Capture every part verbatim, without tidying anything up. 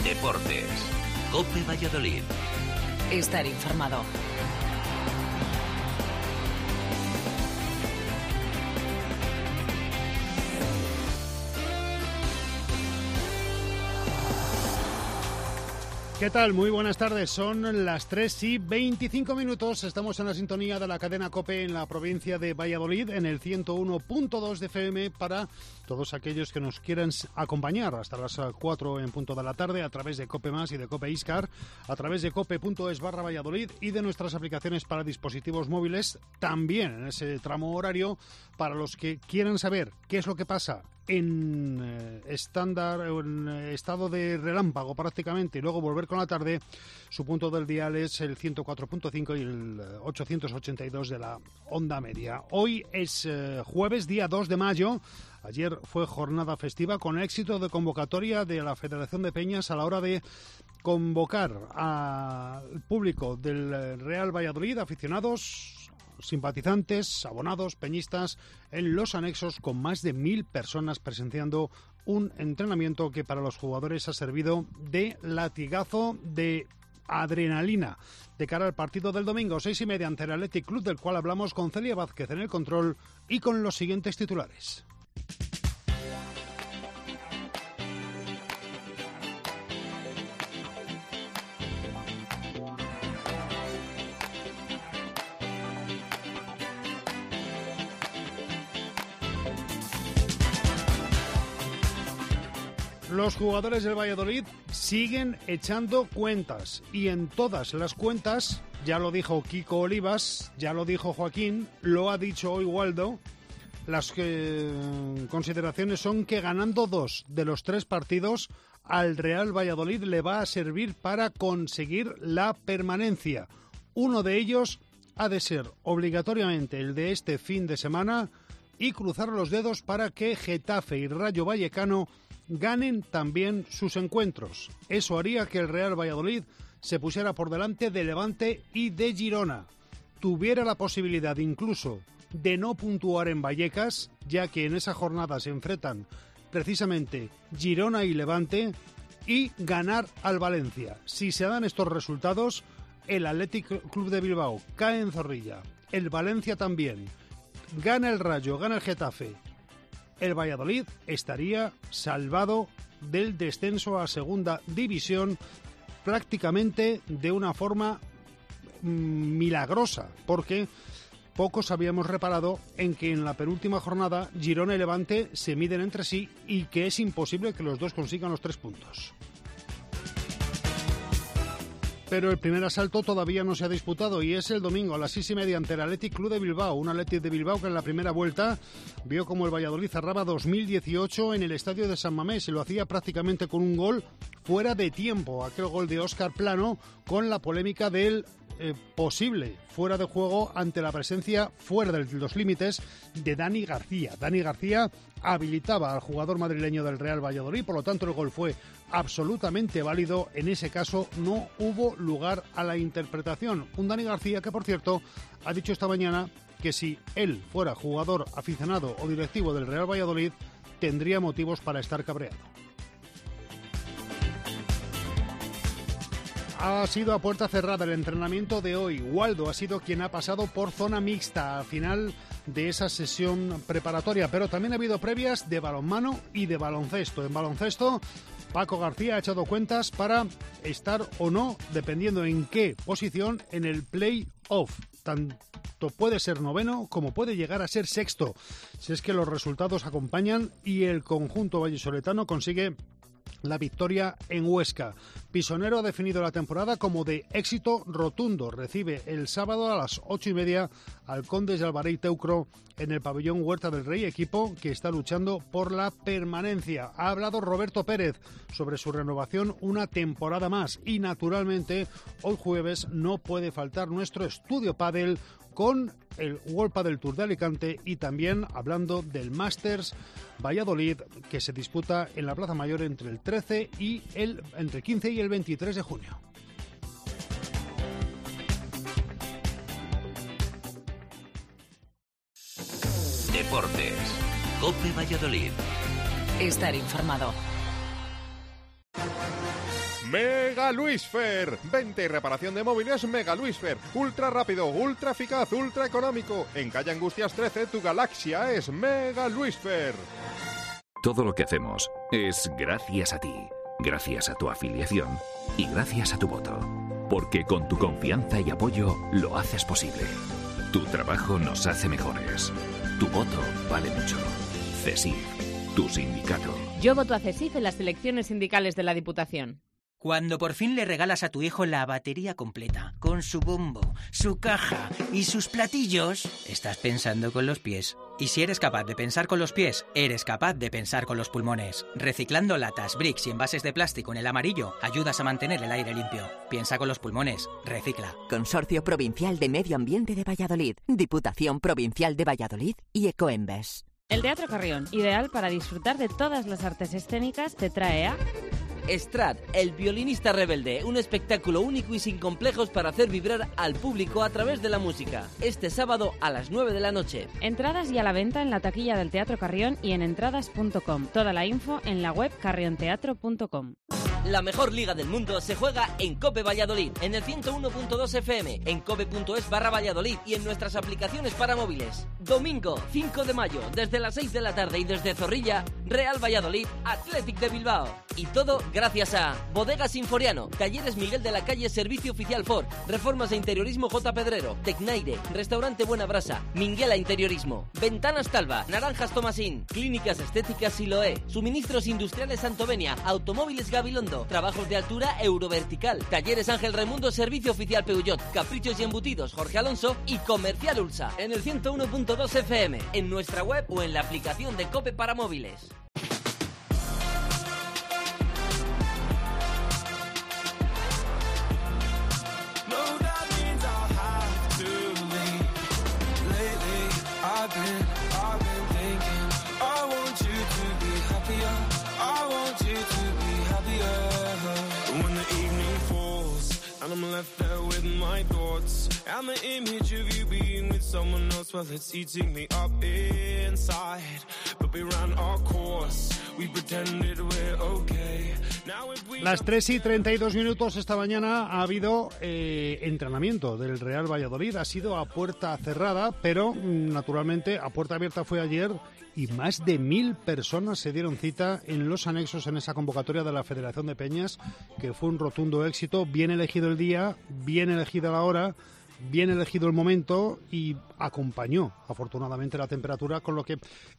Deportes. COPE Valladolid. Estar informado. ¿Qué tal? Muy buenas tardes. Son las tres y veinticinco minutos. Estamos en la sintonía de la cadena COPE en la provincia de Valladolid, en el ciento uno punto dos de F M, para todos aquellos que nos quieran acompañar hasta las cuatro en punto de la tarde a través de COPE Más y de COPE Iscar, a través de cope.es barra Valladolid y de nuestras aplicaciones para dispositivos móviles, también en ese tramo horario, para los que quieran saber qué es lo que pasa en eh, estándar, en eh, estado de relámpago prácticamente, y luego volver con la tarde. Su punto del dial es el ciento cuatro punto cinco y el ochocientos ochenta y dos de la onda media. Hoy es eh, jueves, día dos de mayo. Ayer fue jornada festiva con éxito de convocatoria de la Federación de Peñas a la hora de convocar al público del Real Valladolid, aficionados, simpatizantes, abonados, peñistas, en los anexos, con más de mil personas presenciando un entrenamiento que para los jugadores ha servido de latigazo de adrenalina de cara al partido del domingo, seis y media, ante el Athletic Club, del cual hablamos con Celia Vázquez en el control y con los siguientes titulares. Los jugadores del Valladolid siguen echando cuentas, y en todas las cuentas, ya lo dijo Kiko Olivas, ya lo dijo Joaquín, lo ha dicho hoy Waldo, las que, consideraciones son que ganando dos de los tres partidos al Real Valladolid le va a servir para conseguir la permanencia. Uno de ellos ha de ser obligatoriamente el de este fin de semana, y cruzar los dedos para que Getafe y Rayo Vallecano ganen también sus encuentros. Eso haría que el Real Valladolid se pusiera por delante de Levante y de Girona. Tuviera la posibilidad incluso de no puntuar en Vallecas, ya que en esa jornada se enfrentan precisamente Girona y Levante, y ganar al Valencia. Si se dan estos resultados, el Athletic Club de Bilbao cae en Zorrilla, el Valencia también, gana el Rayo, gana el Getafe, el Valladolid estaría salvado del descenso a segunda división prácticamente de una forma mmm, milagrosa, porque pocos habíamos reparado en que en la penúltima jornada Girona y Levante se miden entre sí y que es imposible que los dos consigan los tres puntos. Pero el primer asalto todavía no se ha disputado, y es el domingo a las seis y media ante el Athletic Club de Bilbao. Un Athletic de Bilbao que en la primera vuelta vio como el Valladolid cerraba dos mil dieciocho en el estadio de San Mamés, y lo hacía prácticamente con un gol fuera de tiempo. Aquel gol de Óscar Plano, con la polémica del eh, posible fuera de juego ante la presencia fuera de los límites de Dani García. Dani García habilitaba al jugador madrileño del Real Valladolid, por lo tanto el gol fue absolutamente válido. En ese caso no hubo lugar a la interpretación. Un Dani García que, por cierto, ha dicho esta mañana que si él fuera jugador, aficionado o directivo del Real Valladolid, tendría motivos para estar cabreado. Ha sido a puerta cerrada el entrenamiento de hoy. Waldo ha sido quien ha pasado por zona mixta al final de esa sesión preparatoria, pero también ha habido previas de balonmano y de baloncesto. En baloncesto, Paco García ha echado cuentas para estar o no, dependiendo en qué posición, en el play-off. Tanto puede ser noveno como puede llegar a ser sexto, si es que los resultados acompañan y el conjunto vallisoletano consigue la victoria en Huesca. Pisonero ha definido la temporada como de éxito rotundo. Recibe el sábado a las ocho y media al Condes de Albaré y Teucro en el pabellón Huerta del Rey, equipo que está luchando por la permanencia. Ha hablado Roberto Pérez sobre su renovación una temporada más, y naturalmente hoy jueves no puede faltar nuestro estudio pádel con el World Padel Tour de Alicante, y también hablando del Masters Valladolid, que se disputa en la Plaza Mayor entre el trece y el entre el quince y el veintitrés de junio. Deportes. COPE Valladolid. Estar informado. Mega Luisfer. Venta y reparación de móviles Mega Luisfer. Ultra rápido, ultra eficaz, ultra económico. En calle Angustias trece, tu galaxia es Mega Luisfer. Todo lo que hacemos es gracias a ti, gracias a tu afiliación y gracias a tu voto. Porque con tu confianza y apoyo lo haces posible. Tu trabajo nos hace mejores. Tu voto vale mucho. CESIF, tu sindicato. Yo voto a CESIF en las elecciones sindicales de la Diputación. Cuando por fin le regalas a tu hijo la batería completa, con su bombo, su caja y sus platillos, estás pensando con los pies. Y si eres capaz de pensar con los pies, eres capaz de pensar con los pulmones. Reciclando latas, bricks y envases de plástico en el amarillo, ayudas a mantener el aire limpio. Piensa con los pulmones, recicla. Consorcio Provincial de Medio Ambiente de Valladolid, Diputación Provincial de Valladolid y Ecoembes. El Teatro Carrión, ideal para disfrutar de todas las artes escénicas, te trae a... Strad, el violinista rebelde, un espectáculo único y sin complejos para hacer vibrar al público a través de la música. Este sábado a las nueve de la noche. Entradas y a la venta en la taquilla del Teatro Carrión y en entradas punto com. Toda la info en la web carrionteatro punto com. La mejor liga del mundo se juega en COPE Valladolid, en el ciento uno punto dos F M, en cope punto es barra Valladolid y en nuestras aplicaciones para móviles. Domingo, cinco de mayo, desde las seis de la tarde y desde Zorrilla, Real Valladolid, Athletic de Bilbao. Y todo gracias a Bodegas Sinforiano, Talleres Miguel de la Calle, Servicio Oficial Ford, Reformas e Interiorismo J. Pedrero, Tecnaire, Restaurante Buena Brasa, Minguela Interiorismo, Ventanas Talva, Naranjas Tomasín, Clínicas Estéticas Siloé, Suministros Industriales Santovenia, Automóviles Gabilondo, Trabajos de Altura Eurovertical, Talleres Ángel Raimundo, Servicio Oficial Peugeot, Caprichos y Embutidos Jorge Alonso y Comercial Ulsa, en el ciento uno punto dos F M, en nuestra web o en la aplicación de COPE para móviles. And I'm left there with my thoughts and the image of you being with someone else. Well, it's eating me up inside. But we ran our course. We pretended we're okay. Now if we... Las tres y treinta y dos minutos esta mañana ha habido eh, entrenamiento del Real Valladolid. Ha sido a puerta cerrada, pero naturalmente a puerta abierta fue ayer y más de mil personas se dieron cita en los anexos en esa convocatoria de la Federación de Peñas, que fue un rotundo éxito. Bien elegido el día, bien elegida la hora, bien elegido el momento y acompañó afortunadamente la temperatura, con lo que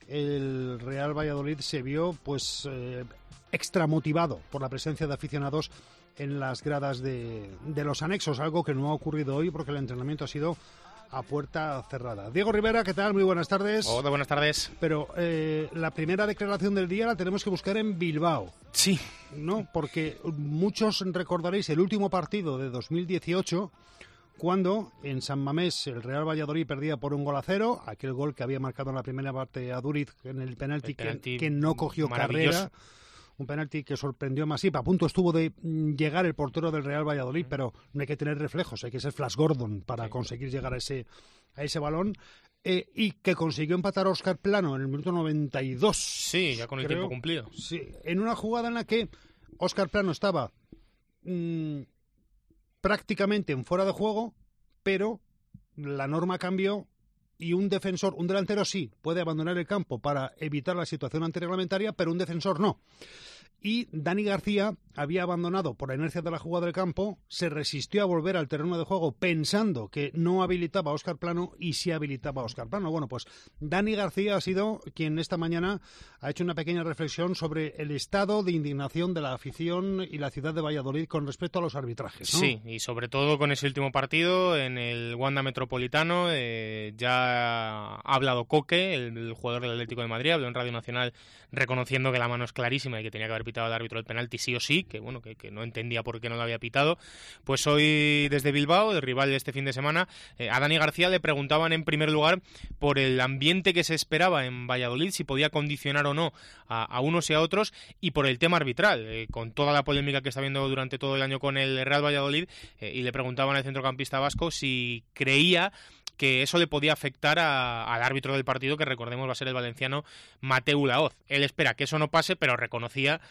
el Real Valladolid se vio pues eh, extra motivado por la presencia de aficionados en las gradas de, de los anexos, algo que no ha ocurrido hoy porque el entrenamiento ha sido a puerta cerrada. Diego Rivera, ¿qué tal? Muy buenas tardes. Hola, buenas tardes. Pero eh, la primera declaración del día la tenemos que buscar en Bilbao. Sí. ¿No? Porque muchos recordaréis el último partido de dos mil dieciocho, cuando en San Mamés el Real Valladolid perdía por un gol a cero, aquel gol que había marcado en la primera parte a Duriz en el penalti, el penalti que, que no cogió carrera. Un penalti que sorprendió a Masip. A punto estuvo de llegar el portero del Real Valladolid, pero no hay que tener reflejos, hay que ser Flash Gordon para conseguir llegar a ese, a ese balón. Eh, y que consiguió empatar a Óscar Plano en el minuto noventa y dos. Sí, ya con el creo, tiempo cumplido. Sí, en una jugada en la que Óscar Plano estaba mmm, prácticamente en fuera de juego, pero la norma cambió y un defensor, un delantero sí, puede abandonar el campo para evitar la situación antirreglamentaria, pero un defensor no. Y Dani García había abandonado por la inercia de la jugada del campo, se resistió a volver al terreno de juego pensando que no habilitaba a Óscar Plano y sí habilitaba a Óscar Plano. Bueno, pues Dani García ha sido quien esta mañana ha hecho una pequeña reflexión sobre el estado de indignación de la afición y la ciudad de Valladolid con respecto a los arbitrajes, ¿no? Sí, y sobre todo con ese último partido en el Wanda Metropolitano. Eh, ya ha hablado Coque, el, el jugador del Atlético de Madrid, habló en Radio Nacional reconociendo que la mano es clarísima y que tenía que haber pitado al árbitro el penalti sí o sí, que bueno, que, que no entendía por qué no lo había pitado. Pues hoy desde Bilbao, el rival de este fin de semana, eh, a Dani García le preguntaban en primer lugar por el ambiente que se esperaba en Valladolid, si podía condicionar o no a, a unos y a otros, y por el tema arbitral, eh, con toda la polémica que está habiendo durante todo el año con el Real Valladolid, eh, y le preguntaban al centrocampista vasco si creía que eso le podía afectar a, al árbitro del partido, que recordemos va a ser el valenciano Mateu Laoz. Él espera que eso no pase, pero reconocía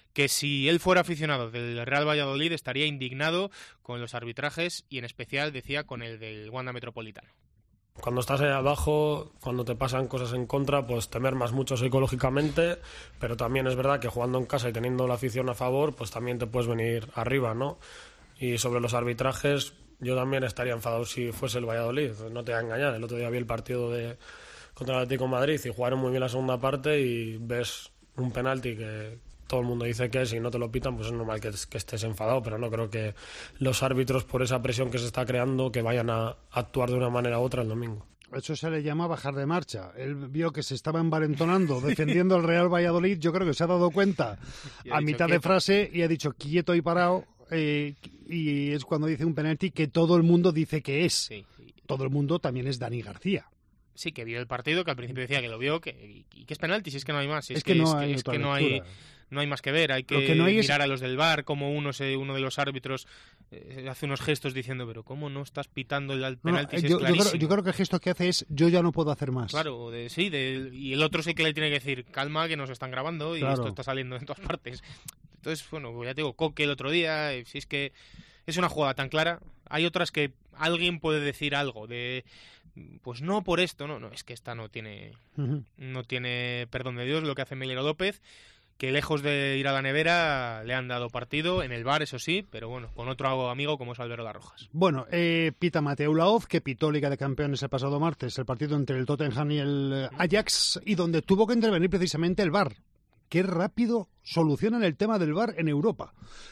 que si él fuera aficionado del Real Valladolid estaría indignado con los arbitrajes y en especial, decía, con el del Wanda Metropolitano. Cuando estás ahí abajo, cuando te pasan cosas en contra, pues te mermas mucho psicológicamente, pero también es verdad que jugando en casa y teniendo la afición a favor, pues también te puedes venir arriba, ¿no? Y sobre los arbitrajes, yo también estaría enfadado si fuese el Valladolid, no te voy a engañar. El otro día vi el partido de contra el Atlético de Madrid y jugaron muy bien la segunda parte y ves un penalti que todo el mundo dice que es y no te lo pitan, pues es normal que, que estés enfadado, pero no creo que los árbitros, por esa presión que se está creando, que vayan a actuar de una manera u otra el domingo. Eso se le llama bajar de marcha. Él vio que se estaba envalentonando defendiendo al Real Valladolid. Yo creo que se ha dado cuenta a mitad de frase y ha dicho quieto y parado. Eh, y es cuando dice un penalti que todo el mundo dice que es. Sí, sí. Todo el mundo también es Dani García. Sí, que vio el partido, que al principio decía que lo vio, que, y que es penalti, si es que no hay más. Si es, es que, que no es hay que, es que no hay no hay más que ver, hay que, que no hay mirar es... a los del V A R, como uno se, uno de los árbitros eh, hace unos gestos diciendo, pero ¿cómo no estás pitando el penalti? No, si yo, es clarísimo. yo, creo, yo creo que el gesto que hace es yo ya no puedo hacer más. Claro, de, sí, de, y el otro sí que le tiene que decir, calma, que nos están grabando y claro. esto está saliendo en todas partes. Entonces, bueno, ya te digo, Coque el otro día, eh, si es que es una jugada tan clara, hay otras que alguien puede decir algo de... Pues no por esto, no, no, es que esta no tiene uh-huh. no tiene perdón de Dios lo que hace Melero López, que lejos de ir a la nevera le han dado partido en el V A R, eso sí, pero bueno, con otro amigo como es Alberto Larrojas. Bueno, eh, pita Mateu Laoz, que pitó Liga de Campeones el pasado martes, el partido entre el Tottenham y el Ajax, y donde tuvo que intervenir precisamente el V A R. Qué rápido solucionan el tema del V A R en Europa.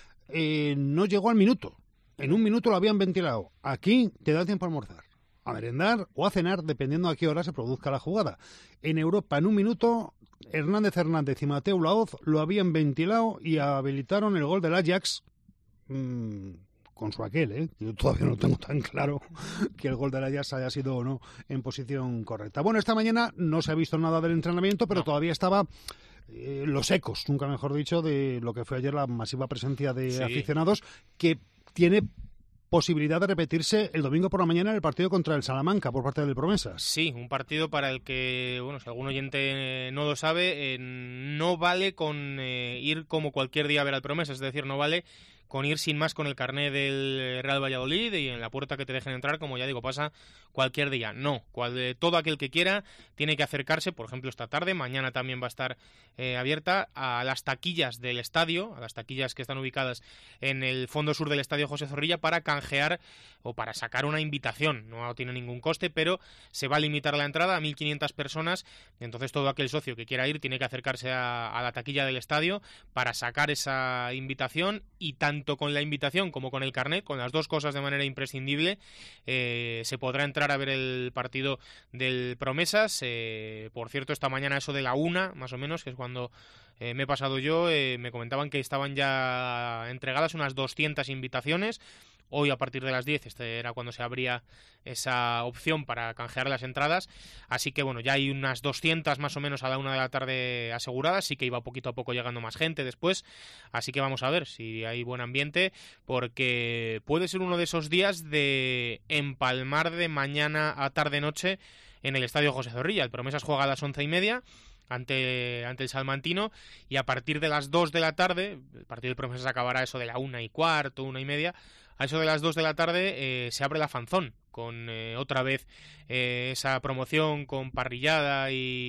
Eh, no llegó al minuto, en un minuto lo habían ventilado. Aquí te da tiempo a almorzar, a merendar o a cenar, dependiendo a qué hora se produzca la jugada. En Europa, en un minuto, Hernández Hernández y Mateu Laoz lo habían ventilado y habilitaron el gol del Ajax mmm, con su aquel, ¿eh? Yo todavía no tengo tan claro que el gol del Ajax haya sido o no en posición correcta. Bueno, esta mañana no se ha visto nada del entrenamiento, pero no. todavía estaba... Eh, los ecos, nunca mejor dicho, de lo que fue ayer la masiva presencia de sí. aficionados, que tiene posibilidad de repetirse el domingo por la mañana en el partido contra el Salamanca por parte del Promesas. Sí, un partido para el que, bueno, si algún oyente no lo sabe, eh, no vale con eh, ir como cualquier día a ver al Promesas, es decir, no vale con ir sin más con el carné del Real Valladolid y en la puerta que te dejen entrar, como ya digo, pasa cualquier día. No, cual, todo aquel que quiera tiene que acercarse, por ejemplo, esta tarde, mañana también va a estar eh, abierta, a las taquillas del estadio, a las taquillas que están ubicadas en el fondo sur del estadio José Zorrilla, para canjear o para sacar una invitación. No tiene ningún coste, pero se va a limitar la entrada a mil quinientas personas, entonces todo aquel socio que quiera ir tiene que acercarse a, a la taquilla del estadio para sacar esa invitación, y tanto con la invitación como con el carnet, con las dos cosas de manera imprescindible, eh, se podrá entrar a ver el partido del Promesas. Eh, por cierto, esta mañana eso de la una, más o menos, que es cuando eh, me he pasado yo, eh, me comentaban que estaban ya entregadas unas doscientas invitaciones. Hoy a partir de las diez, este era cuando se abría esa opción para canjear las entradas, así que bueno, ya hay unas doscientas más o menos a la una de la tarde aseguradas, sí que iba poquito a poco llegando más gente después, así que vamos a ver si hay buen ambiente, porque puede ser uno de esos días de empalmar de mañana a tarde-noche en el estadio José Zorrilla. El Promesas juega a las once y media ante, ante el Salmantino, y a partir de las dos de la tarde, el partido del Promesas acabará eso de la una y cuarto, una y media, a eso de las dos de la tarde eh, se abre la Fanzón, con eh, otra vez eh, esa promoción con parrillada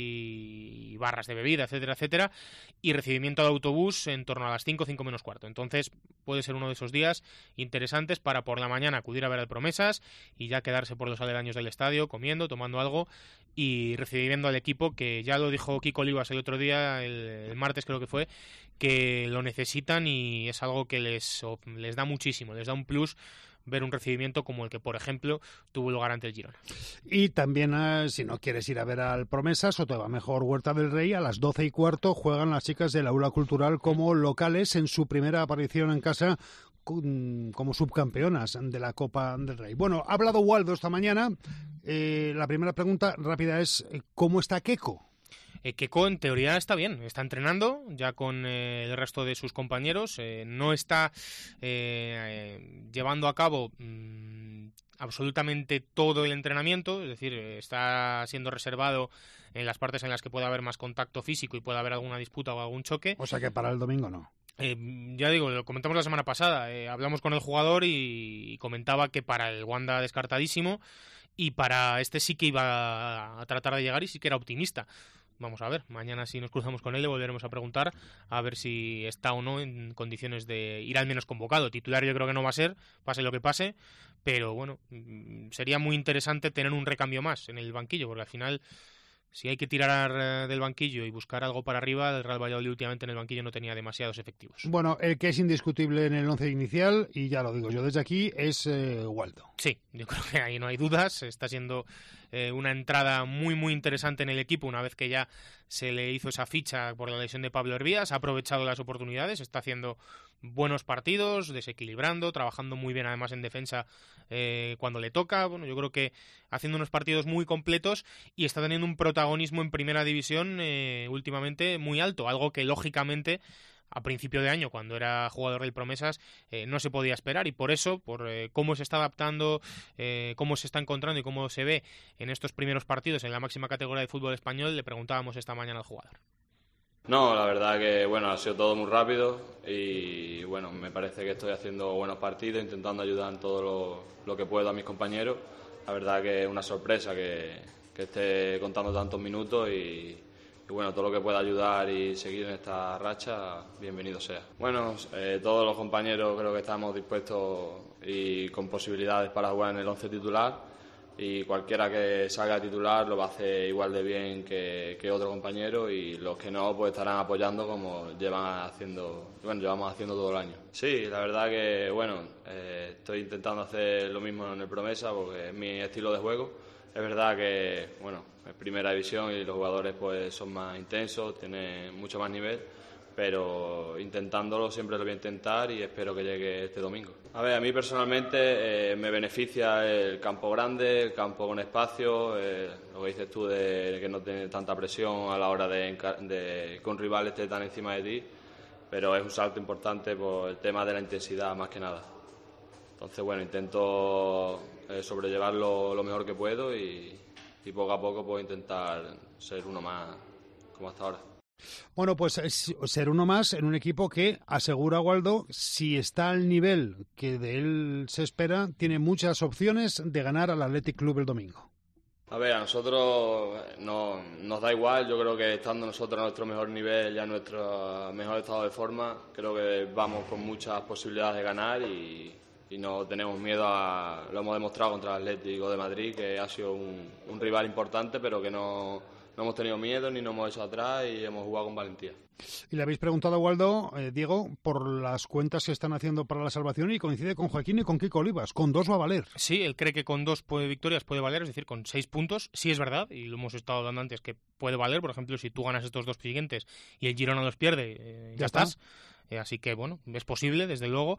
y, y barras de bebida, etcétera, etcétera, y recibimiento de autobús en torno a las cinco, cinco menos cuarto. Entonces puede ser uno de esos días interesantes para por la mañana acudir a ver al Promesas y ya quedarse por los aledaños del estadio, comiendo, tomando algo y recibiendo al equipo, que ya lo dijo Kiko Olivas el otro día, el, el martes creo que fue, que lo necesitan y es algo que les, les da muchísimo, les da un plus ver un recibimiento como el que, por ejemplo, tuvo lugar ante el Girona. Y también, eh, si no quieres ir a ver al Promesas, o te va mejor Huerta del Rey, a las doce y cuarto juegan las chicas del Aula Cultural como locales en su primera aparición en casa como subcampeonas de la Copa del Rey. Bueno, ha hablado Waldo esta mañana. Eh, la primera pregunta rápida es, ¿cómo está Keko? Eh, Keko en teoría está bien, está entrenando ya con eh, el resto de sus compañeros, eh, no está eh, eh, llevando a cabo mmm, absolutamente todo el entrenamiento, es decir, eh, está siendo reservado en las partes en las que pueda haber más contacto físico y pueda haber alguna disputa o algún choque. O sea que para el domingo no. Eh, ya digo, lo comentamos la semana pasada, eh, hablamos con el jugador y, y comentaba que para el Wanda descartadísimo y para este sí que iba a, a tratar de llegar y sí que era optimista. Vamos a ver, mañana si nos cruzamos con él le volveremos a preguntar a ver si está o no en condiciones de ir al menos convocado. Titular yo creo que no va a ser, pase lo que pase, pero bueno, sería muy interesante tener un recambio más en el banquillo, porque al final, si hay que tirar del banquillo y buscar algo para arriba, el Real Valladolid últimamente en el banquillo no tenía demasiados efectivos. Bueno, el que es indiscutible en el once inicial, y ya lo digo yo desde aquí, es eh, Waldo. Sí, yo creo que ahí no hay dudas. Está siendo eh, una entrada muy, muy interesante en el equipo una vez que ya se le hizo esa ficha por la lesión de Pablo Hervías. Ha aprovechado las oportunidades, está haciendo buenos partidos, desequilibrando, trabajando muy bien además en defensa eh, cuando le toca. Bueno, yo creo que haciendo unos partidos muy completos y está teniendo un protagonismo en primera división eh, últimamente muy alto, algo que lógicamente a principio de año, cuando era jugador del Promesas, eh, no se podía esperar, y por eso, por eh, cómo se está adaptando, eh, cómo se está encontrando y cómo se ve en estos primeros partidos en la máxima categoría de fútbol español, le preguntábamos esta mañana al jugador. No, la verdad que bueno, ha sido todo muy rápido y bueno, me parece que estoy haciendo buenos partidos, intentando ayudar en todo lo, lo que puedo a mis compañeros. La verdad que es una sorpresa que, que esté contando tantos minutos y Y bueno, todo lo que pueda ayudar y seguir en esta racha, bienvenido sea. Bueno, eh, todos los compañeros creo que estamos dispuestos y con posibilidades para jugar en el once titular, y cualquiera que salga titular lo va a hacer igual de bien que, que otro compañero, y los que no pues estarán apoyando como llevan haciendo, bueno, llevamos haciendo todo el año. Sí, la verdad que bueno, eh, estoy intentando hacer lo mismo en el Promesa porque es mi estilo de juego. Es verdad que, bueno, es primera división y los jugadores pues son más intensos, tienen mucho más nivel, pero intentándolo siempre lo voy a intentar y espero que llegue este domingo. A ver, a mí personalmente eh, me beneficia el campo grande, el campo con espacio, eh, lo que dices tú de que no tiene tanta presión a la hora de, de que un rival esté tan encima de ti, pero es un salto importante por el tema de la intensidad más que nada. Entonces, bueno, intento eh, sobrellevarlo lo mejor que puedo y, y poco a poco puedo intentar ser uno más como hasta ahora. Bueno, pues es ser uno más en un equipo que, asegura Waldo, si está al nivel que de él se espera, tiene muchas opciones de ganar al Athletic Club el domingo. A ver, a nosotros no, nos da igual. Yo creo que estando nosotros a nuestro mejor nivel y a nuestro mejor estado de forma, creo que vamos con muchas posibilidades de ganar y... y no tenemos miedo a... Lo hemos demostrado contra el Atlético de Madrid, que ha sido un, un rival importante, pero que no, no hemos tenido miedo ni nos hemos echado atrás y hemos jugado con valentía. Y le habéis preguntado a Waldo, eh, Diego, por las cuentas que están haciendo para la salvación, y coincide con Joaquín y con Kiko Olivas. Con dos va a valer. Sí, él cree que con dos puede, victorias puede valer, es decir, con seis puntos. Sí es verdad, y lo hemos estado hablando antes, que puede valer. Por ejemplo, si tú ganas estos dos siguientes y el Girona los pierde, eh, ya, ya estás. Está. Eh, así que, bueno, es posible, desde luego.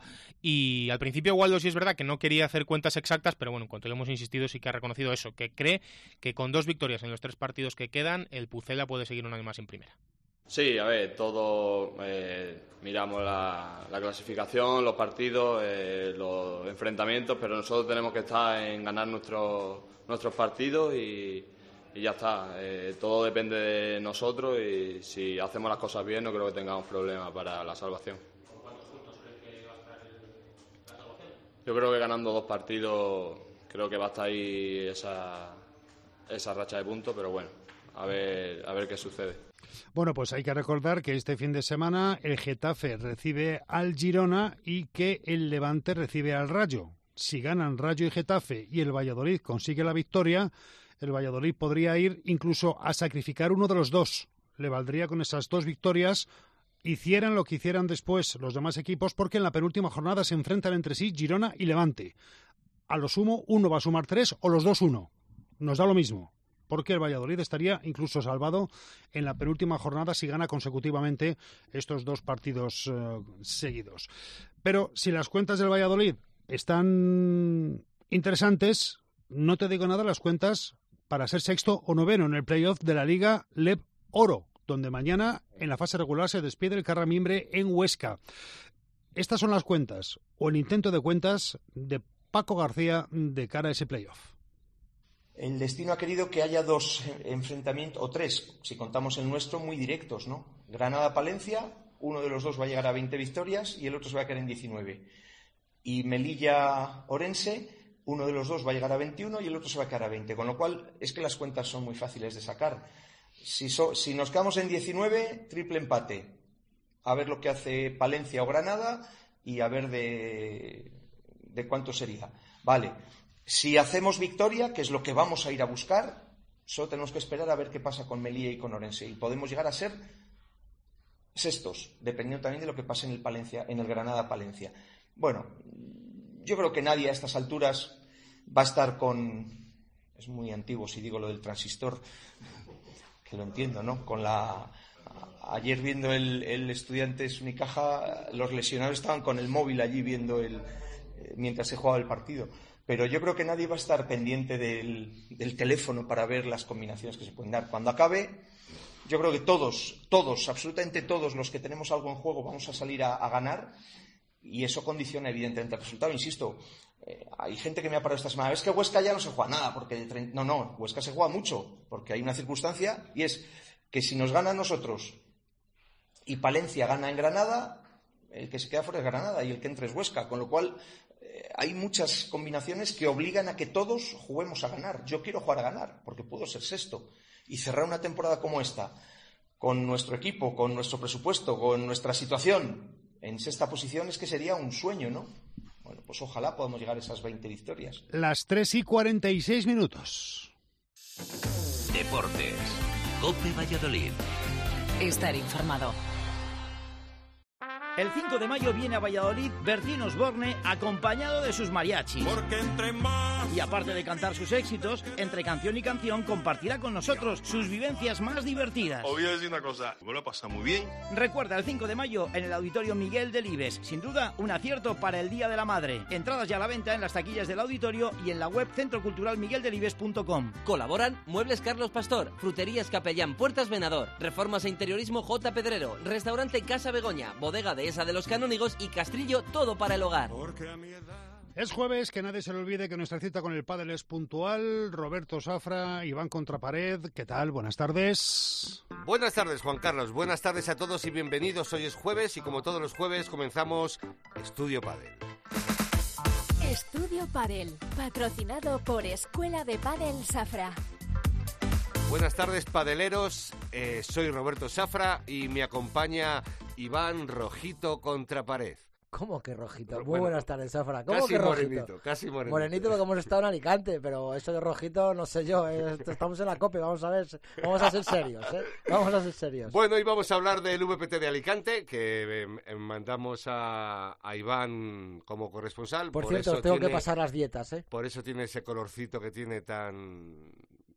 Y al principio Waldo sí es verdad que no quería hacer cuentas exactas, pero bueno, en cuanto le hemos insistido sí que ha reconocido eso, que cree que con dos victorias en los tres partidos que quedan, el Pucela puede seguir un año más en primera. Sí, a ver, todos eh, miramos la, la clasificación, los partidos, eh, los enfrentamientos, pero nosotros tenemos que estar en ganar nuestros nuestros partidos y... Y ya está, eh, todo depende de nosotros y si hacemos las cosas bien no creo que tengamos problemas para la salvación. ¿Con cuántos puntos crees que va a estar el, la salvación? Yo creo que ganando dos partidos creo que va a estar ahí esa, esa racha de puntos, pero bueno, a ver, a ver qué sucede. Bueno, pues hay que recordar que este fin de semana el Getafe recibe al Girona y que el Levante recibe al Rayo. Si ganan Rayo y Getafe y el Valladolid consigue la victoria, el Valladolid podría ir incluso a sacrificar uno de los dos. Le valdría con esas dos victorias, hicieran lo que hicieran después los demás equipos, porque en la penúltima jornada se enfrentan entre sí Girona y Levante. A lo sumo, uno va a sumar tres o los dos uno. Nos da lo mismo, porque el Valladolid estaría incluso salvado en la penúltima jornada si gana consecutivamente estos dos partidos uh, seguidos. Pero si las cuentas del Valladolid están interesantes, no te digo nada las cuentas para ser sexto o noveno en el playoff de la Liga L E B Oro, donde mañana en la fase regular se despide el Carramimbre en Huesca. Estas son las cuentas, o el intento de cuentas de Paco García de cara a ese playoff. El destino ha querido que haya dos enfrentamientos, o tres, si contamos el nuestro, muy directos, ¿no? Granada-Palencia uno de los dos va a llegar a veinte victorias y el otro se va a quedar en diecinueve. Y Melilla-Orense, uno de los dos va a llegar a veintiuno y el otro se va a quedar a veinte. Con lo cual, es que las cuentas son muy fáciles de sacar. Si, so, si nos quedamos en diecinueve, triple empate. A ver lo que hace Palencia o Granada y a ver de, de cuánto sería. Vale. Si hacemos victoria, que es lo que vamos a ir a buscar, solo tenemos que esperar a ver qué pasa con Melilla y con Orense. Y podemos llegar a ser sextos, dependiendo también de lo que pase en el Palencia, en el Granada-Palencia. Bueno, yo creo que nadie a estas alturas va a estar con... Es muy antiguo si digo lo del transistor, que lo entiendo, ¿no? Con la... Ayer viendo el, el Estudiantes Unicaja, los lesionados estaban con el móvil allí viendo el... mientras se jugaba el partido. Pero yo creo que nadie va a estar pendiente del, del teléfono para ver las combinaciones que se pueden dar. Cuando acabe, yo creo que todos, todos, absolutamente todos los que tenemos algo en juego vamos a salir a, a ganar. Y eso condiciona evidentemente el resultado. Insisto, eh, hay gente que me ha parado esta semana, es que Huesca ya no se juega nada, porque no, no, Huesca se juega mucho, porque hay una circunstancia, y es que si nos gana a nosotros y Palencia gana en Granada, el que se queda fuera es Granada y el que entra es Huesca, con lo cual eh, hay muchas combinaciones que obligan a que todos juguemos a ganar. Yo quiero jugar a ganar, porque puedo ser sexto, y cerrar una temporada como esta, con nuestro equipo, con nuestro presupuesto, con nuestra situación en sexta posición, es que sería un sueño, ¿no? Bueno, pues ojalá podamos llegar a esas veinte victorias. Las tres y cuarenta y seis minutos. Deportes. COPE Valladolid. Estar informado. El cinco de mayo viene a Valladolid Bertín Osborne acompañado de sus mariachis. Porque entre más... Y aparte de cantar sus éxitos, entre canción y canción compartirá con nosotros sus vivencias más divertidas. Os voy a decir una cosa, me lo he pasado muy bien. Recuerda, el cinco de mayo en el Auditorio Miguel Delibes. Sin duda, un acierto para el Día de la Madre. Entradas ya a la venta en las taquillas del auditorio y en la web centro cultural miguel delibes punto com. Colaboran Muebles Carlos Pastor, Fruterías Capellán Puertas Venador, Reformas e Interiorismo J. Pedrero, Restaurante Casa Begoña, Bodega de Esa de los Canónigos y Castrillo, todo para el hogar. Es jueves, que nadie se le olvide que nuestra cita con el pádel es puntual. Roberto Safra, Iván Contrapared, ¿qué tal? Buenas tardes. Buenas tardes, Juan Carlos. Buenas tardes a todos y bienvenidos. Hoy es jueves y como todos los jueves comenzamos Estudio Pádel. Estudio Pádel, patrocinado por Escuela de Pádel Safra. Buenas tardes, padeleros. Eh, soy Roberto Safra y me acompaña Iván Rojito Contrapared. ¿Cómo que rojito? Muy Bueno, buenas tardes, Safra. ¿Cómo casi que rojito? morenito, casi morenito. Morenito porque hemos estado en Alicante, pero eso de rojito no sé yo. eh, Estamos en la COPE, vamos a ver, vamos a ser serios, ¿eh? Vamos a ser serios. Bueno, hoy vamos a hablar del V P T de Alicante, que eh, mandamos a, a Iván como corresponsal. Por, por cierto, eso tengo tiene, que pasar las dietas, ¿eh? Por eso tiene ese colorcito que tiene tan...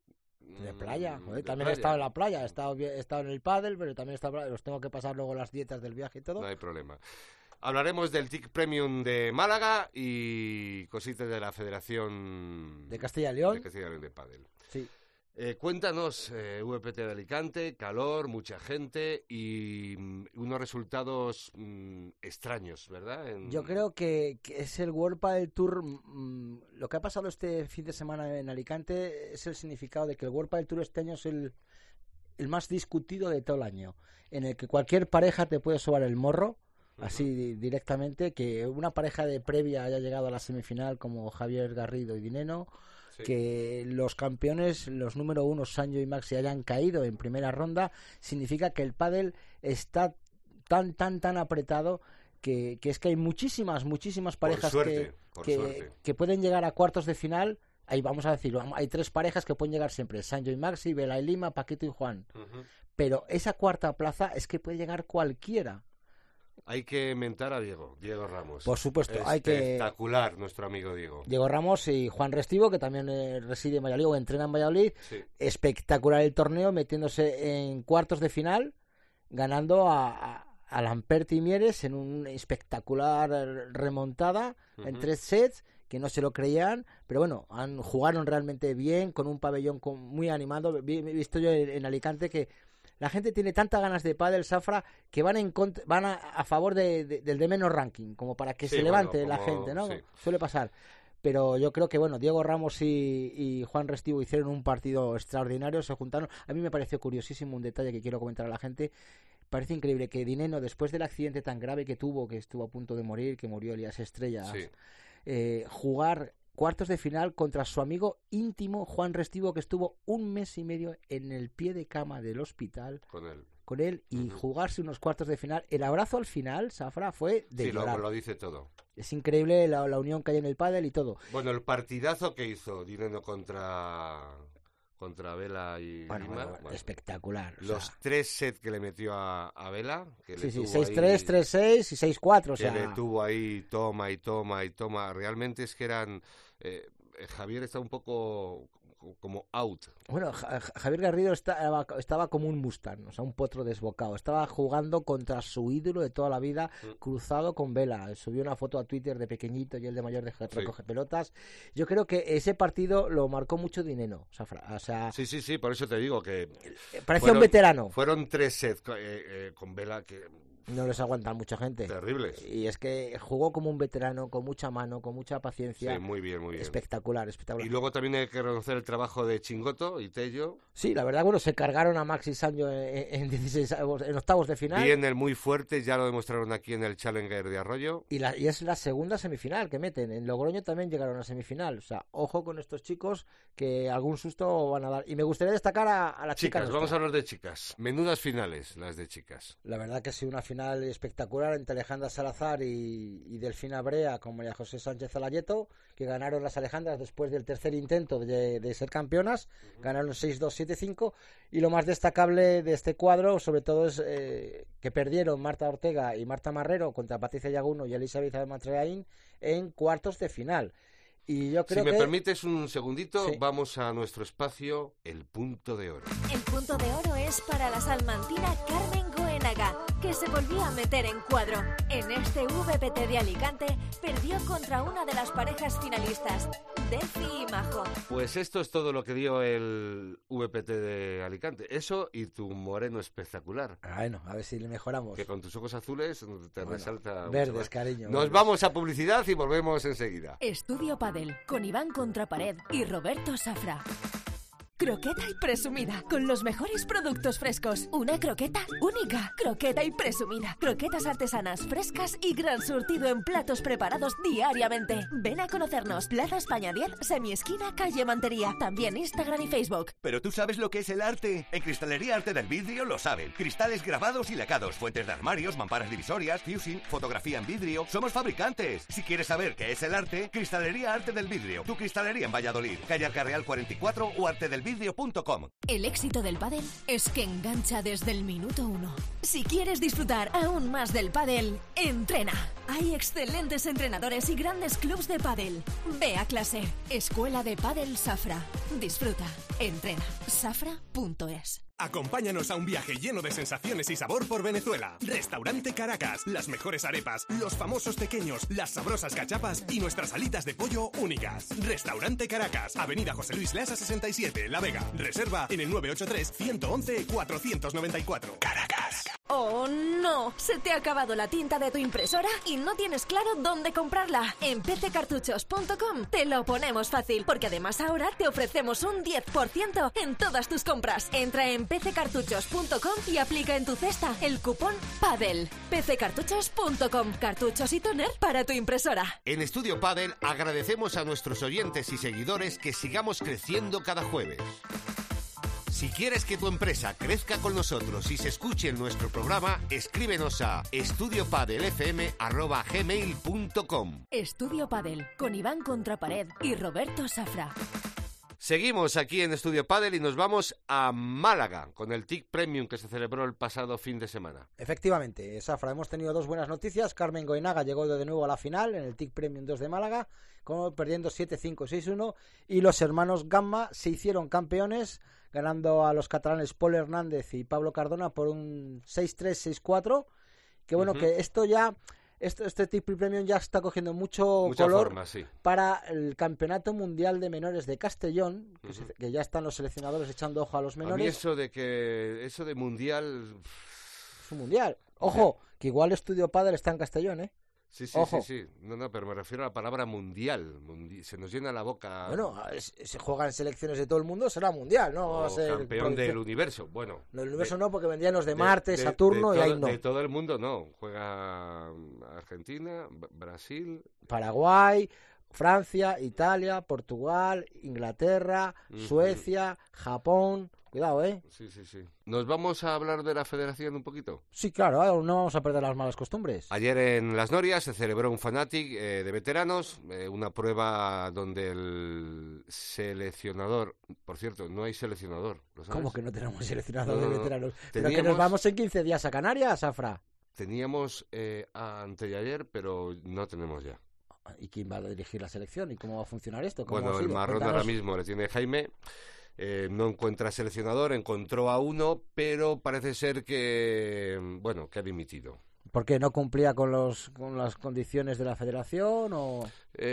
De playa, joder, de también playa. he estado en la playa, he estado, he estado en el pádel, pero también he estado, los tengo que pasar luego las dietas del viaje y todo. No hay problema. Hablaremos del T I C Premium de Málaga y cositas de la Federación de Castilla y León. De Castilla y León de Pádel. Sí. Eh, cuéntanos, eh, V P T de Alicante, calor, mucha gente y mm, unos resultados mm, extraños, ¿verdad? En... Yo creo que, que es el World Padel Tour. Mmm, lo que ha pasado este fin de semana en Alicante es el significado de que el World Padel Tour este año es el, el más discutido de todo el año, en el que cualquier pareja te puede sobar el morro, uh-huh. así directamente, que una pareja de previa haya llegado a la semifinal como Javier Garrido y Dineno, sí. Que los campeones, los número uno, Sancho y Maxi, hayan caído en primera ronda, significa que el pádel está tan, tan, tan apretado que, que es que hay muchísimas, muchísimas parejas por suerte, que, que, que pueden llegar a cuartos de final. Ahí vamos a decirlo, hay tres parejas que pueden llegar siempre, Sancho y Maxi, Vela y Lima, Paquito y Juan. Uh-huh. Pero esa cuarta plaza es que puede llegar cualquiera. Hay que mentar a Diego, Diego Ramos. Por supuesto, hay que... Espectacular nuestro amigo Diego. Diego Ramos y Juan Restivo, que también eh, reside en Valladolid o entrena en Valladolid. Sí. Espectacular el torneo, metiéndose en cuartos de final, ganando a, a, a Lamperti y Mieres en una espectacular remontada uh-huh. en tres sets, que no se lo creían, pero bueno, han, jugaron realmente bien, con un pabellón con, muy animado. He visto yo en, en Alicante que la gente tiene tantas ganas de pádel, Safra, que van en contra, van a, a favor de, de, del de menos ranking, como para que sí, se levante bueno, la como, gente, ¿no? Sí. Suele pasar. Pero yo creo que, bueno, Diego Ramos y, y Juan Restivo hicieron un partido extraordinario, se juntaron. A mí me pareció curiosísimo un detalle que quiero comentar a la gente. parece increíble que Dineno, después del accidente tan grave que tuvo, que estuvo a punto de morir, que murió Elías Estrella, Sí. eh, jugar cuartos de final contra su amigo íntimo Juan Restivo, que estuvo un mes y medio en el pie de cama del hospital Con él. con él y Ujú. jugarse unos cuartos de final. El abrazo al final, Safra, fue de Sí, lo, llorar. lo dice todo. Es increíble la, la unión que hay en el pádel y todo. Bueno, el partidazo que hizo Dineno contra contra Vela y Bueno, Lima, bueno, bueno, espectacular. o los sea, tres sets que le metió a, a Vela, que sí, le sí, tuvo seis ahí- tres, tres seis y seis cuatro. O que sea, le tuvo ahí toma y toma y toma. Realmente es que eran... eh, Javier está un poco como out. bueno, Ja- Ja- Javier Garrido estaba, estaba como un Mustang, o sea, un potro desbocado. Estaba jugando contra su ídolo de toda la vida, Mm. cruzado con Vela. Subió una foto a Twitter de pequeñito y el de mayor de Sí. recoge pelotas. Yo creo que ese partido lo marcó mucho Dineno. O sea, Fra- o sea, Sí, sí, sí, por eso te digo que... parecía fueron- un veterano. Fueron tres sets co- eh, eh, con Vela que... No les aguantan mucha gente. Terribles. Y es que jugó como un veterano, con mucha mano, con mucha paciencia. Sí, muy bien, muy bien. Espectacular, espectacular. Y luego también hay que reconocer el trabajo de Chingoto y Tello. Sí, la verdad, bueno, se cargaron a Maxi Sancho en, en, dieciséis avos- en octavos de final. Vienen muy fuertes, ya lo demostraron aquí en el Challenger de Arroyo. Y, la, y es la segunda semifinal que meten. En Logroño también llegaron a semifinal. O sea, ojo con estos chicos que algún susto van a dar. Y me gustaría destacar a, a la chica. Chicas, nuestra. vamos a hablar de chicas. Menudas finales las de chicas. La verdad que ha sido una final espectacular entre Alejandra Salazar y, y Delfina Brea con María José Sánchez Alayeto, que ganaron las Alejandras después del tercer intento de, de ser campeonas. Ganaron seis dos, siete cinco. Y lo más destacable de este cuadro, sobre todo, es eh, que perdieron Marta Ortega y Marta Marrero contra Patricia Yaguno y Elizabeth Matreaín en cuartos de final. Y yo creo Si me que... permites un segundito, Sí. vamos a nuestro espacio, el punto de oro. El punto de oro es para la salmantina Carmen Goenaga, que se volvió a meter en cuadro. En este V P T de Alicante perdió contra una de las parejas finalistas, Delphi y Majo. Pues esto es todo lo que dio el V P T de Alicante. Eso y tu moreno espectacular. Bueno, a ver si le mejoramos. Que con tus ojos azules te Bueno, resalta mucho verdes, más. cariño, Nos verdes. vamos a publicidad y volvemos enseguida. Estudio Padel con Iván Contrapared y Roberto Safra. Croqueta y presumida, con los mejores productos frescos. Una croqueta única. Croqueta y presumida. Croquetas artesanas, frescas y gran surtido en platos preparados diariamente. Ven a conocernos. Plaza España diez, semiesquina, calle Mantería. También Instagram y Facebook. ¿Pero tú sabes lo que es el arte? En Cristalería Arte del Vidrio lo saben. Cristales grabados y lacados, fuentes de armarios, mamparas divisorias, fusing, fotografía en vidrio. ¡Somos fabricantes! Si quieres saber qué es el arte, Cristalería Arte del Vidrio. Tu cristalería en Valladolid. Calle Alcarreal cuarenta y cuatro o arte del vidrio punto com. El éxito del pádel es que engancha desde el minuto uno. Si quieres disfrutar aún más del pádel, entrena. Hay excelentes entrenadores y grandes clubs de pádel. Ve a clase. Escuela de Pádel Safra. Disfruta. Entrena. Safra punto es. Acompáñanos a un viaje lleno de sensaciones y sabor por Venezuela. Restaurante Caracas, las mejores arepas, los famosos tequeños, las sabrosas cachapas y nuestras alitas de pollo únicas. Restaurante Caracas, Avenida José Luis Leasa sesenta y siete, La Vega. Reserva en el nueve ocho tres, uno uno uno, cuatro nueve cuatro. Caracas. ¡Oh, no! Se te ha acabado la tinta de tu impresora y no tienes claro dónde comprarla. En p c cartuchos punto com te lo ponemos fácil, porque además ahora te ofrecemos un diez por ciento en todas tus compras. Entra en p c cartuchos punto com y aplica en tu cesta el cupón PADEL. p c cartuchos punto com. Cartuchos y toner para tu impresora. En Estudio Padel agradecemos a nuestros oyentes y seguidores que sigamos creciendo cada jueves. Si quieres que tu empresa crezca con nosotros y se escuche en nuestro programa, escríbenos a estudio padel f m arroba gmail punto com. Estudio Padel con Iván Contrapared y Roberto Safra. Seguimos aquí en Estudio Padel y nos vamos a Málaga con el T I C Premium que se celebró el pasado fin de semana. Efectivamente, Safra, hemos tenido dos buenas noticias. Carmen Goenaga llegó de nuevo a la final en el T I C Premium dos de Málaga, como perdiendo siete cinco, seis uno, y los hermanos Gamma se hicieron campeones, ganando a los catalanes Paul Hernández y Pablo Cardona por un seis tres, seis cuatro, que bueno, Ujú. que esto ya... Esto, este Triple Premium ya está cogiendo mucho Mucha color forma, sí. para el Campeonato Mundial de Menores de Castellón, que, Ujú. se- que ya están los seleccionadores echando ojo a los A mí menores. eso de que eso de mundial Es un mundial. Ojo, que igual Estudio Padel está en Castellón, ¿eh? Sí, sí, Ojo. sí, sí. No, no, pero me refiero a la palabra mundial. Mundi- se nos llena la boca. Bueno, es- se juegan selecciones de todo el mundo, será mundial, ¿no? Va a O ser campeón del provincial. universo. Bueno. No, el universo de- no, porque vendrían los de de- Marte, de- Saturno de y ahí todo- no. De todo el mundo no. Juega Argentina, B- Brasil. Paraguay, Francia, Italia, Portugal, Inglaterra, Ujú. Suecia, Japón. Cuidado, ¿eh? Sí, sí, sí. ¿Nos vamos a hablar de la federación un poquito? Sí, claro, ahora no vamos a perder las malas costumbres. Ayer en Las Norias se celebró un Fanatic eh, de veteranos, eh, una prueba donde el seleccionador, por cierto, no hay seleccionador, ¿lo sabes? ¿Cómo que no tenemos seleccionador No, de no, no. veteranos? Pero que Teníamos- nos vamos en quince días a Canarias, Afra. Teníamos eh, antes de ayer, pero no tenemos ya. ¿Y quién va a dirigir la selección? ¿Y cómo va a funcionar esto? ¿Cómo Bueno, ha el sido? marrón Cuéntanos. ahora mismo le tiene Jaime. Eh, no encuentra seleccionador, encontró a uno, pero parece ser que, bueno, que ha dimitido. ¿Por qué? ¿No cumplía con, los, con las condiciones de la federación o...?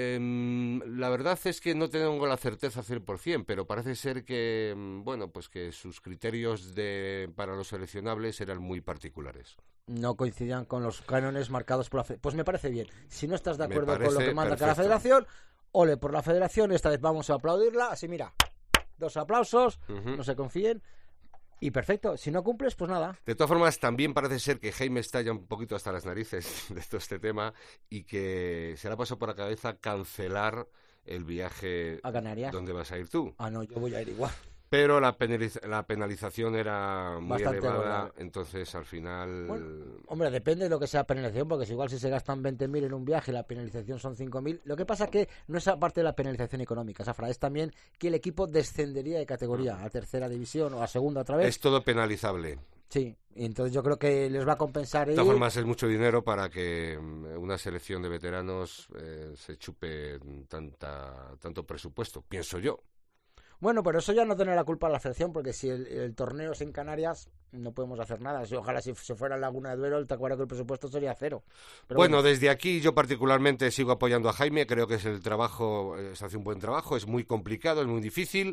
Eh, la verdad es que no tengo la certeza cien por ciento, pero parece ser que, mm, bueno, pues que sus criterios de, para los seleccionables eran muy particulares. No coincidían con los cánones marcados por la federación. Pues me parece bien. Si no estás de Me acuerdo con lo parece que manda cada perfecto. federación, ole por la federación, esta vez vamos a aplaudirla. Así, mira, dos aplausos, Ujú. no se confíen. Y perfecto, si no cumples, pues nada. De todas formas, también parece ser que Jaime está ya un poquito hasta las narices de todo este tema y que se le ha pasado por la cabeza cancelar el viaje A Canarias. donde vas a ir tú. Ah, no, yo voy a ir igual. Pero la, penaliz- la penalización era muy Bastante elevada, buena. entonces al final... Bueno, hombre, depende de lo que sea penalización, porque si igual si se gastan veinte mil en un viaje y la penalización son cinco mil, lo que pasa es que no es aparte de la penalización económica, Safra, es también que el equipo descendería de categoría a tercera división o a segunda otra vez. Es todo penalizable. Sí, y entonces yo creo que les va a compensar De ir. todas formas, es mucho dinero para que mm, una selección de veteranos eh, se chupe tanta, tanto presupuesto, pienso yo. Bueno, pero eso ya no tiene la culpa la federación, porque si el, el torneo es en Canarias, no podemos hacer nada. Si, ojalá si se fuera a Laguna de Duero, te acuerdas que el presupuesto sería cero. Pero Bueno, desde aquí yo particularmente sigo apoyando a Jaime, creo que es el trabajo, eh, se hace un buen trabajo, es muy complicado, es muy difícil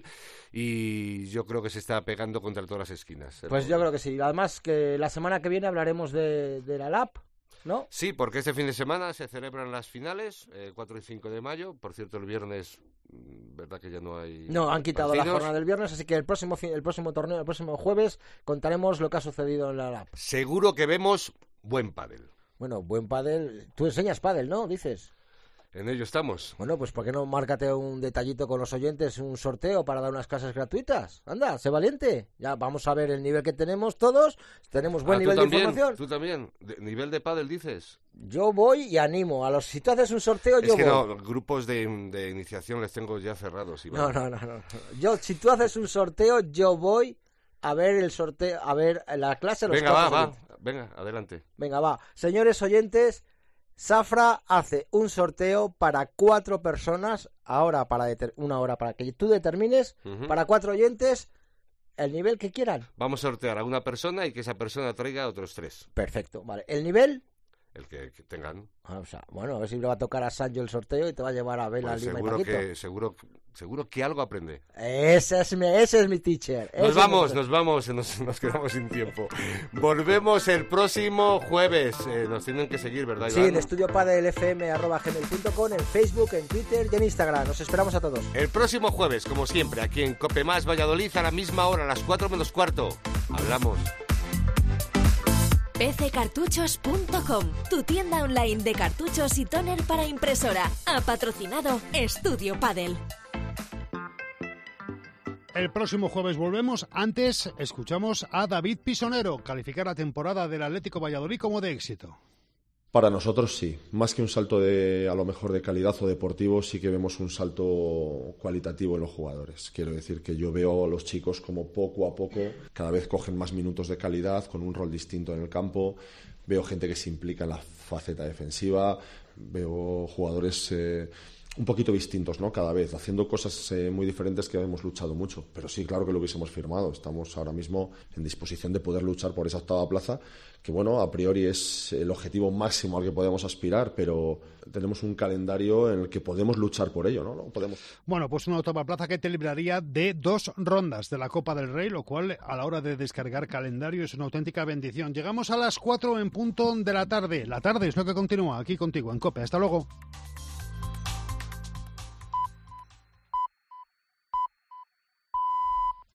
y yo creo que se está pegando contra todas las esquinas. Pues yo creo que sí. Además, que la semana que viene hablaremos de, de la L A P, ¿no? Sí, porque este fin de semana se celebran las finales, eh, cuatro y cinco de mayo. Por cierto, el viernes, mm, verdad que ya no hay. No, han quitado la partidos. jornada del viernes, así que el próximo fin- el próximo torneo, el próximo jueves, contaremos lo que ha sucedido en la L A P. Seguro que vemos buen pádel. Bueno, buen pádel. Tú enseñas pádel, ¿no? Dices. En ello estamos. Bueno, pues ¿por qué no márcate un detallito con los oyentes, un sorteo para dar unas clases gratuitas? Anda, sé valiente. Ya vamos a ver el nivel que tenemos todos. Tenemos buen Ah, nivel ¿tú de también? información. ¿Tú también? De- ¿Nivel de pádel dices? Yo voy y animo. A los si tú haces un sorteo, Es yo que voy. no, grupos de, de iniciación les tengo ya cerrados. Iván. No, no, no, no. Yo, si tú haces un sorteo, yo voy a ver el sorteo, a ver la clase. Los Venga, va, cuatro va. oyentes. Venga, adelante. Venga, va. Señores oyentes, Safra hace un sorteo para cuatro personas, ahora para deter- una hora para que tú determines, Ujú. para cuatro oyentes, el nivel que quieran. Vamos a sortear a una persona y que esa persona traiga a otros tres. Perfecto, vale. El nivel, El que, que tengan. ah, o sea, bueno, a ver si le va a tocar a Sancho el sorteo y te va a llevar a Vela, Pues Lima y seguro Paquito. que, seguro, seguro que algo aprende. Ese es mi, ese es mi teacher. ese Nos es mi vamos, teacher. nos vamos, nos, nos quedamos sin tiempo. Volvemos el próximo jueves. Eh, nos tienen que seguir, ¿verdad, Sí, Iván? en estudio padel f m arroba gmail punto com, en Facebook, en Twitter y en Instagram. Nos esperamos a todos. El próximo jueves, como siempre, aquí en Cope Más Valladolid, a la misma hora, a las cuatro menos cuarto. Hablamos. P C cartuchos punto com, tu tienda online de cartuchos y tóner para impresora. Ha patrocinado Estudio Padel. El próximo jueves volvemos. Antes, escuchamos a David Pisonero calificar la temporada del Atlético Valladolid como de éxito. Para nosotros sí, más que un salto de a lo mejor de calidad o deportivo, sí que vemos un salto cualitativo en los jugadores. Quiero decir que yo veo a los chicos como poco a poco cada vez cogen más minutos de calidad, con un rol distinto en el campo. Veo gente que se implica en la faceta defensiva, veo jugadores eh, un poquito distintos, ¿no? Cada vez, haciendo cosas eh, muy diferentes que hemos luchado mucho. Pero sí, claro que lo hubiésemos firmado. Estamos ahora mismo en disposición de poder luchar por esa octava plaza, que bueno, a priori es el objetivo máximo al que podemos aspirar, pero tenemos un calendario en el que podemos luchar por ello, ¿no? ¿No? Podemos. Bueno, pues una octava plaza que te libraría de dos rondas de la Copa del Rey, lo cual a la hora de descargar calendario es una auténtica bendición. Llegamos a las cuatro en punto de la tarde. La tarde es lo que continúa aquí contigo en COPE. Hasta luego.